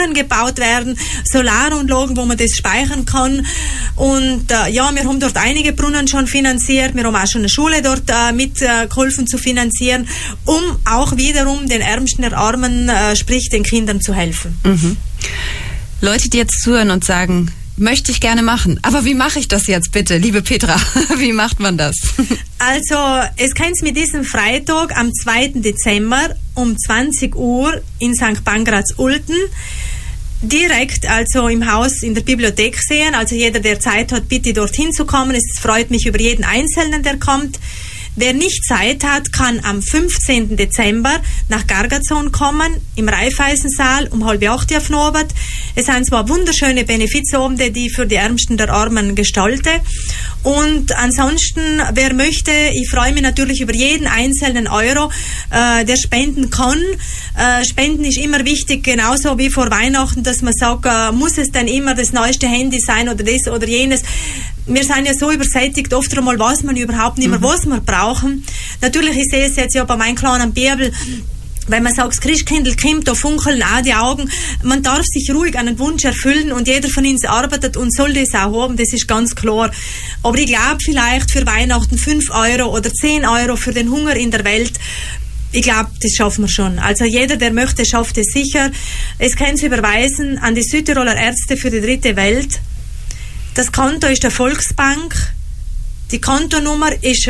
Speaker 4: Brunnen gebaut werden, Solaranlagen, wo man das speichern kann. Und wir haben dort einige Brunnen schon finanziert. Wir haben auch schon eine Schule dort mitgeholfen zu finanzieren, um auch wiederum den Ärmsten der Armen, sprich den Kindern zu helfen.
Speaker 3: Mhm. Leute, die jetzt zuhören und sagen, möchte ich gerne machen, aber wie mache ich das jetzt bitte, liebe Petra? Wie macht man das?
Speaker 4: Also, es kann es mit diesem Freitag am 2. Dezember um 20 Uhr in St. Pankraz-Ulten direkt, also im Haus in der Bibliothek sehen. Also jeder, der Zeit hat, bitte dorthin zu kommen. Es freut mich über jeden Einzelnen, der kommt. Wer nicht Zeit hat, kann am 15. Dezember nach Gargazon kommen, im Raiffeisensaal um 7:30 auf Abend. Es sind zwar wunderschöne Benefizabende, die für die Ärmsten der Armen gestalte. Und ansonsten, wer möchte, ich freue mich natürlich über jeden einzelnen Euro, der spenden kann. Spenden ist immer wichtig, genauso wie vor Weihnachten, dass man sagt, muss es denn immer das neueste Handy sein oder das oder jenes. Wir sind ja so übersättigt, oft einmal weiß man überhaupt nicht mehr, was wir brauchen. Natürlich, ich sehe es jetzt ja bei meinem kleinen Bärbel, wenn man sagt, das Christkindl kommt, da funkeln auch die Augen. Man darf sich ruhig einen Wunsch erfüllen und jeder von uns arbeitet und soll das auch haben, das ist ganz klar. Aber ich glaube, vielleicht für Weihnachten 5 Euro oder 10 Euro für den Hunger in der Welt, ich glaube, das schaffen wir schon. Also jeder, der möchte, schafft es sicher. Es kann es überweisen an die Südtiroler Ärzte für die dritte Welt. Das Konto ist der Volksbank. Die Kontonummer ist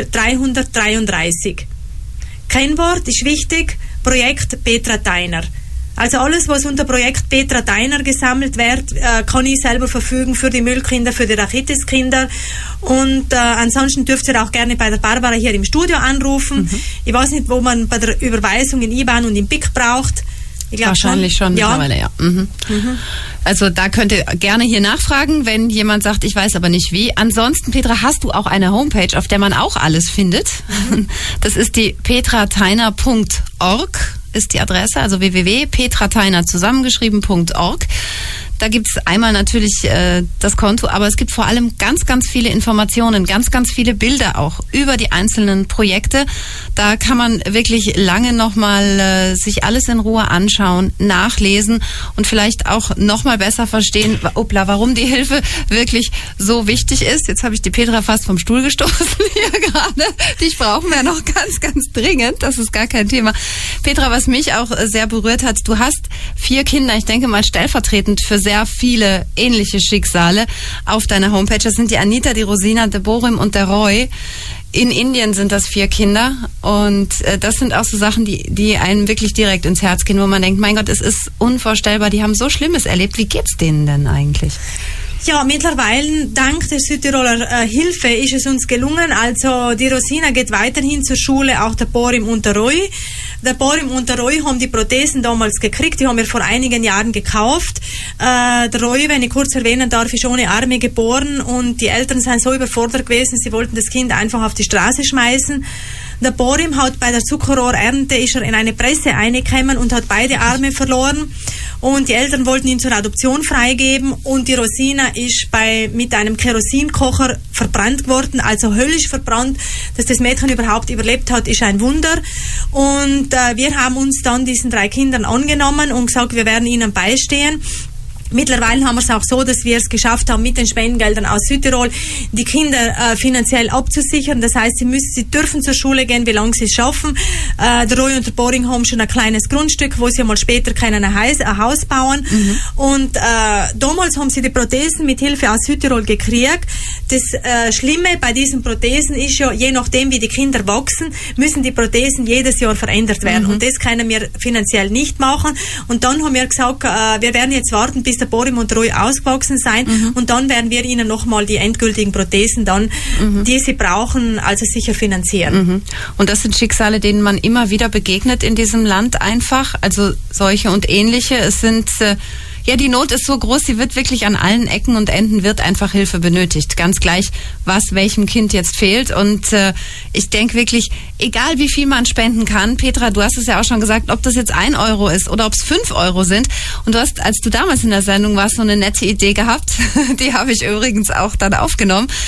Speaker 4: 333. Kennwort ist wichtig, Projekt Petra Theiner. Also alles, was unter Projekt Petra Theiner gesammelt wird, kann ich selber verfügen für die Müllkinder, für die Rachitiskinder. Und ansonsten dürft ihr auch gerne bei der Barbara hier im Studio anrufen. Mhm. Ich weiß nicht, wo man bei der Überweisung in IBAN und in BIC braucht.
Speaker 3: Wahrscheinlich schon mittlerweile, ja. Mhm. Mhm. Also da könnt ihr gerne hier nachfragen, wenn jemand sagt, ich weiß aber nicht wie. Ansonsten, Petra, hast du auch eine Homepage, auf der man auch alles findet. Mhm. Das ist die petratheiner.org ist die Adresse, also www.petratheiner zusammengeschrieben.org. Da gibt's einmal natürlich das Konto, aber es gibt vor allem ganz, ganz viele Informationen, ganz, ganz viele Bilder auch über die einzelnen Projekte. Da kann man wirklich lange nochmal sich alles in Ruhe anschauen, nachlesen und vielleicht auch nochmal besser verstehen, warum die Hilfe wirklich so wichtig ist. Jetzt habe ich die Petra fast vom Stuhl gestoßen hier gerade. Dich brauchen wir noch ganz, ganz dringend. Das ist gar kein Thema. Petra, was mich auch sehr berührt hat, du hast 4 Kinder, ich denke mal stellvertretend für sehr viele ähnliche Schicksale auf deiner Homepage. Das sind die Anita, die Rosina, der Borim und der Roy. In Indien sind das 4 Kinder und das sind auch so Sachen, die einem wirklich direkt ins Herz gehen, wo man denkt, mein Gott, es ist unvorstellbar, die haben so Schlimmes erlebt. Wie geht's denen denn eigentlich?
Speaker 4: Ja, mittlerweile, dank der Südtiroler Hilfe, ist es uns gelungen. Also die Rosina geht weiterhin zur Schule, auch der Borim und der Roy. Der Borim und der Roy haben die Prothesen damals gekriegt, die haben wir vor einigen Jahren gekauft. Der Roy, wenn ich kurz erwähnen darf, ist ohne Arme geboren und die Eltern sind so überfordert gewesen, sie wollten das Kind einfach auf die Straße schmeißen. Der Borim hat bei der Zuckerrohrernte ist er in eine Presse eingekommen und hat beide Arme verloren. Und die Eltern wollten ihn zur Adoption freigeben und die Rosina ist mit einem Kerosinkocher verbrannt worden, also höllisch verbrannt. Dass das Mädchen überhaupt überlebt hat, ist ein Wunder. Und wir haben uns dann diesen 3 Kindern angenommen und gesagt, wir werden ihnen beistehen. Mittlerweile haben wir es auch so, dass wir es geschafft haben, mit den Spendengeldern aus Südtirol die Kinder finanziell abzusichern. Das heißt, sie dürfen zur Schule gehen, wie lange sie es schaffen. Der Roy und der Boring haben schon ein kleines Grundstück, wo sie mal später können ein Haus bauen. Mhm. Und damals haben sie die Prothesen mit Hilfe aus Südtirol gekriegt. Das Schlimme bei diesen Prothesen ist ja, je nachdem wie die Kinder wachsen, müssen die Prothesen jedes Jahr verändert werden. Mhm. Und das können wir finanziell nicht machen. Und dann haben wir gesagt, wir werden jetzt warten, bis der Borim und Roy ausgewachsen sein. Mhm. Und dann werden wir ihnen nochmal die endgültigen Prothesen dann, die sie brauchen, also sicher finanzieren.
Speaker 3: Mhm. Und das sind Schicksale, denen man immer wieder begegnet in diesem Land einfach, also solche und ähnliche. Es sind ja, die Not ist so groß, sie wird wirklich an allen Ecken und Enden wird einfach Hilfe benötigt. Ganz gleich, was welchem Kind jetzt fehlt. Und ich denke wirklich, egal wie viel man spenden kann, Petra, du hast es ja auch schon gesagt, ob das jetzt 1 Euro ist oder ob es 5 Euro sind. Und du hast, als du damals in der Sendung warst, so eine nette Idee gehabt. Die habe ich übrigens auch dann aufgenommen.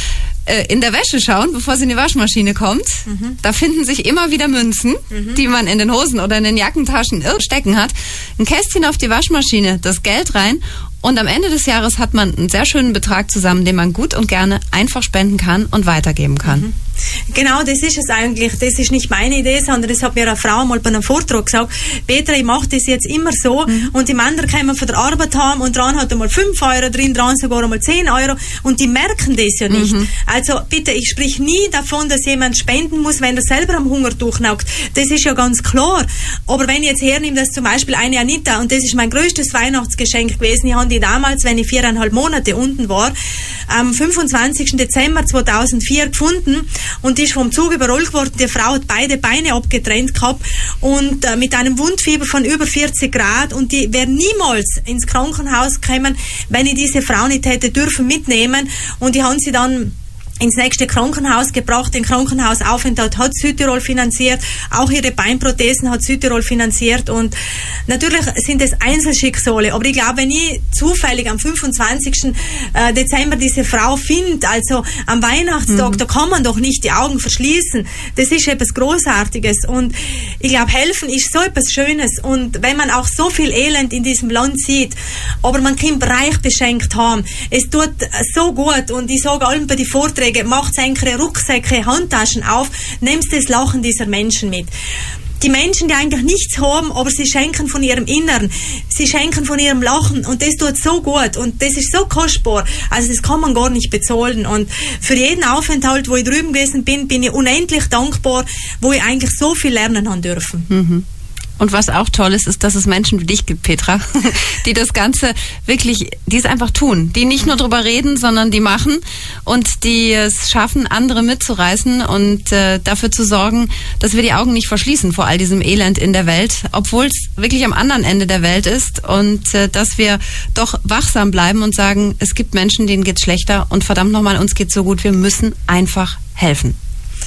Speaker 3: in der Wäsche schauen, bevor sie in die Waschmaschine kommt. Da finden sich immer wieder Münzen, die man in den Hosen oder in den Jackentaschen stecken hat. Ein Kästchen auf die Waschmaschine, das Geld rein. Und am Ende des Jahres hat man einen sehr schönen Betrag zusammen, den man gut und gerne einfach spenden kann und weitergeben kann.
Speaker 4: Genau, das ist es eigentlich. Das ist nicht meine Idee, sondern das hat mir eine Frau mal bei einem Vortrag gesagt. Petra, ich mache das jetzt immer so und die Männer kommen von der Arbeit haben und dran hat einmal 5 Euro drin, dran sogar einmal 10 Euro und die merken das ja nicht. Also bitte, ich sprich nie davon, dass jemand spenden muss, wenn er selber am Hungertuch nagt. Das ist ja ganz klar. Aber wenn ich jetzt hernehme, dass zum Beispiel eine Anita, und das ist mein größtes Weihnachtsgeschenk gewesen, ich habe die damals, wenn ich 4,5 Monate unten war, am 25. Dezember 2004 gefunden. Und die ist vom Zug überrollt worden. Die Frau hat beide Beine abgetrennt gehabt und mit einem Wundfieber von über 40 Grad. Und die wäre niemals ins Krankenhaus gekommen, wenn ich diese Frau nicht hätte dürfen mitnehmen. Und die haben sie dann ins nächste Krankenhaus gebracht. Den Krankenhausaufenthalt hat Südtirol finanziert. Auch ihre Beinprothesen hat Südtirol finanziert. Und natürlich sind es Einzelschicksale. Aber ich glaube, wenn ich zufällig am 25. Dezember diese Frau finde, also am Weihnachtstag, da kann man doch nicht die Augen verschließen. Das ist etwas Großartiges. Und ich glaube, helfen ist so etwas Schönes. Und wenn man auch so viel Elend in diesem Land sieht, aber man kann reich beschenkt haben, es tut so gut. Und ich sage allen bei den Vorträgen, macht eure Rucksäcke, Handtaschen auf, nehmt das Lachen dieser Menschen mit. Die Menschen, die eigentlich nichts haben, aber sie schenken von ihrem Inneren, sie schenken von ihrem Lachen und das tut so gut und das ist so kostbar, also das kann man gar nicht bezahlen und für jeden Aufenthalt, wo ich drüben gewesen bin, bin ich unendlich dankbar, wo ich eigentlich so viel lernen haben dürfen.
Speaker 3: Und was auch toll ist, ist, dass es Menschen wie dich gibt, Petra, die das Ganze wirklich, die es einfach tun, die nicht nur drüber reden, sondern die machen und die es schaffen, andere mitzureißen und dafür zu sorgen, dass wir die Augen nicht verschließen vor all diesem Elend in der Welt, obwohl es wirklich am anderen Ende der Welt ist und dass wir doch wachsam bleiben und sagen, es gibt Menschen, denen geht's schlechter und verdammt nochmal, uns geht's so gut, wir müssen einfach helfen.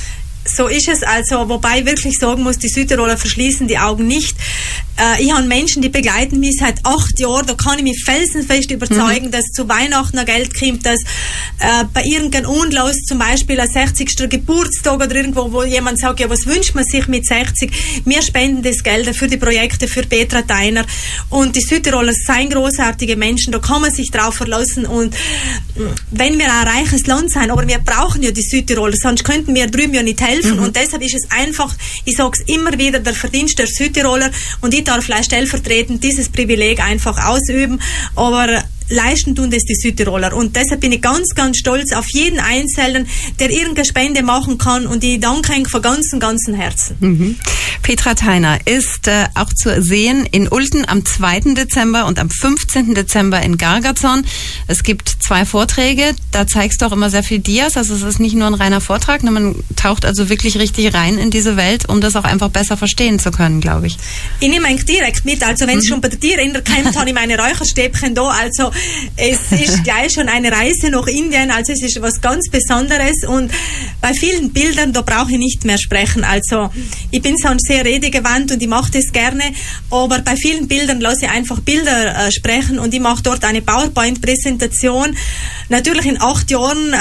Speaker 4: So ist es also, wobei ich wirklich sagen muss, die Südtiroler verschließen die Augen nicht. Ich habe Menschen, die begleiten mich seit 8 Jahren, da kann ich mich felsenfest überzeugen, dass zu Weihnachten noch Geld kommt, dass bei irgendeinem Anlass, zum Beispiel ein 60. Geburtstag oder irgendwo, wo jemand sagt, ja, was wünscht man sich mit 60? Wir spenden das Geld für die Projekte für Petra Theiner und die Südtiroler sind großartige Menschen, da kann man sich drauf verlassen und wenn wir ein reiches Land sind, aber wir brauchen ja die Südtiroler, sonst könnten wir drüben ja nicht helfen und deshalb ist es einfach, ich sage es immer wieder, der Verdienst der Südtiroler und ich darf vielleicht stellvertretend dieses Privileg einfach ausüben, aber leisten tun das die Südtiroler und deshalb bin ich ganz, ganz stolz auf jeden Einzelnen, der irgendeine Spende machen kann und ich danke Ihnen von ganzem Herzen.
Speaker 3: Petra Theiner ist auch zu sehen in Ulten am 2. Dezember und am 15. Dezember in Gargazon. Es gibt 2 Vorträge, da zeigst du auch immer sehr viel Dias, also es ist nicht nur ein reiner Vortrag, man taucht also wirklich richtig rein in diese Welt, um das auch einfach besser verstehen zu können, glaube ich.
Speaker 4: Ich nehme eigentlich direkt mit, also wenn es schon bei der Tierrinder kommt, habe ich meine Räucherstäbchen da, also es ist gleich schon eine Reise nach Indien, also es ist was ganz Besonderes und bei vielen Bildern, da brauche ich nicht mehr sprechen, also ich bin sonst sehr redegewandt und ich mache das gerne, aber bei vielen Bildern lasse ich einfach Bilder sprechen und ich mache dort eine PowerPoint-Präsentation. Natürlich in 8 Jahren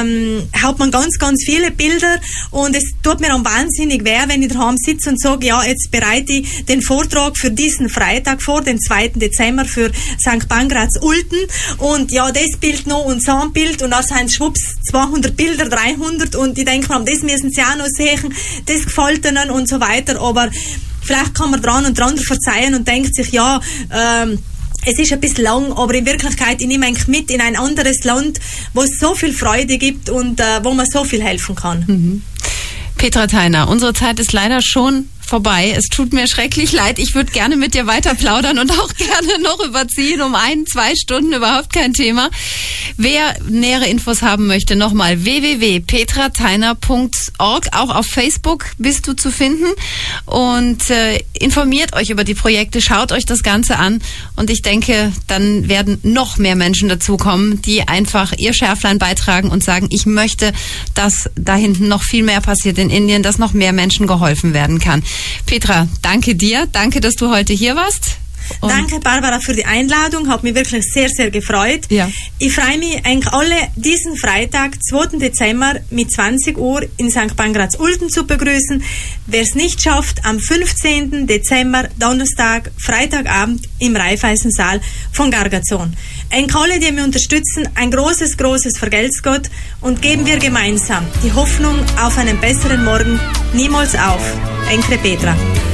Speaker 4: hat man ganz, ganz viele Bilder und es tut mir dann wahnsinnig weh, wenn ich daheim sitze und sage, ja, jetzt bereite ich den Vortrag für diesen Freitag vor, den 2. Dezember für St. Pankraz Ulten und ja, das Bild noch und so ein Bild und dann sind es schwupps 200 Bilder, 300 und ich denke mir, das müssen sie auch noch sehen, das gefällt ihnen und so weiter, aber vielleicht kann man dran und dran verzeihen und denkt sich, ja, es ist ein bisschen lang, aber in Wirklichkeit, ich nehme eigentlich mit in ein anderes Land, wo es so viel Freude gibt und wo man so viel helfen kann.
Speaker 3: Petra Theiner, unsere Zeit ist leider schon vorbei. Es tut mir schrecklich leid. Ich würde gerne mit dir weiter plaudern und auch gerne noch überziehen um 1-2 Stunden, überhaupt kein Thema. Wer nähere Infos haben möchte, nochmal www.petratheiner.org. Auch auf Facebook bist du zu finden und informiert euch über die Projekte, schaut euch das Ganze an und ich denke, dann werden noch mehr Menschen dazukommen, die einfach ihr Schärflein beitragen und sagen, ich möchte, dass da hinten noch viel mehr passiert in Indien, dass noch mehr Menschen geholfen werden kann. Petra, danke dir. Danke, dass du heute hier warst.
Speaker 4: Danke, Barbara, für die Einladung. Hat mich wirklich sehr, sehr gefreut.
Speaker 3: Ja.
Speaker 4: Ich freue mich eigentlich alle diesen Freitag, 2. Dezember mit 20 Uhr in St. Pankraz-Ulten zu begrüßen. Wer es nicht schafft, am 15. Dezember, Donnerstag, Freitagabend im Raiffeisensaal von Gargazon. Eigentlich alle, die mich unterstützen, ein großes, großes Vergelt's Gott und geben wir gemeinsam die Hoffnung auf einen besseren Morgen niemals auf. Enkre Petra.